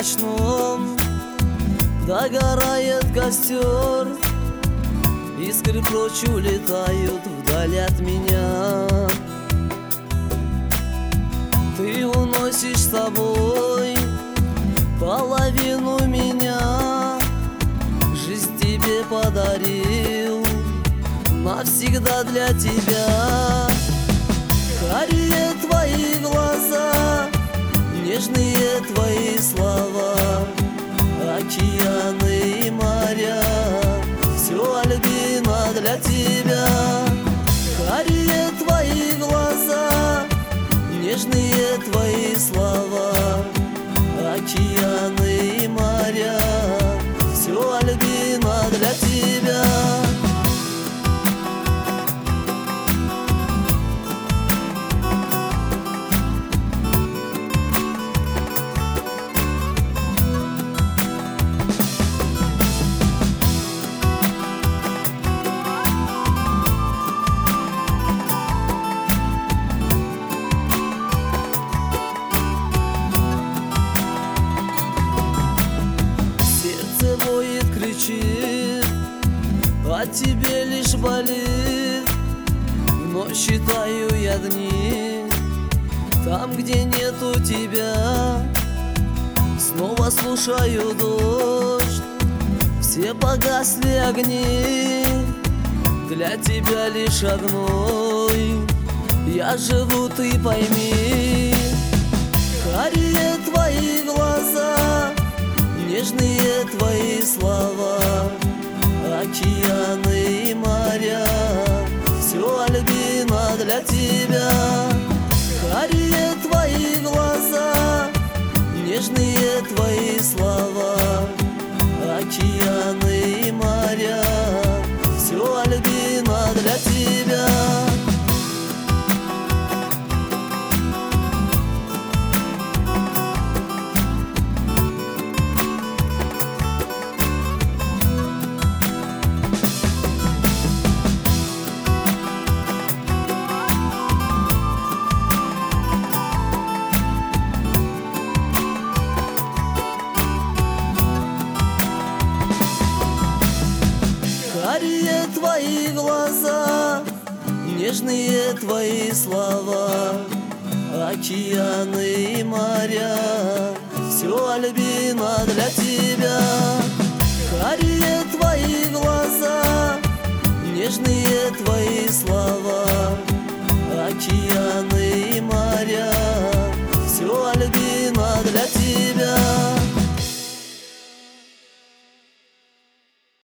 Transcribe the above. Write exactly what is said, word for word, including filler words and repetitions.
ночном догорает костер, искры прочь улетают вдаль от меня. Ты уносишь с собой половину меня, жизнь тебе подарил навсегда для тебя. Карие твои глаза, нежные твои слова, океаны и моря, все, Альбина, для тебя. Карие твои глаза, нежные твои слова, океаны и моря, все, Альбина, для тебя. Воет, кричит, а тебе лишь болит. Но считаю я дни там, где нету тебя. Снова слушаю дождь, все погасли огни. Для тебя лишь одной я живу, ты пойми. Карие твои глаза, нежные твои слова, океаны и моря, все, Альбина, для тебя. Карие твои глаза, нежные твои слова, океаны и моря, все, Альбина, для тебя. Карие твои глаза, нежные твои слова, океаны и моря, все, Альбина, для тебя.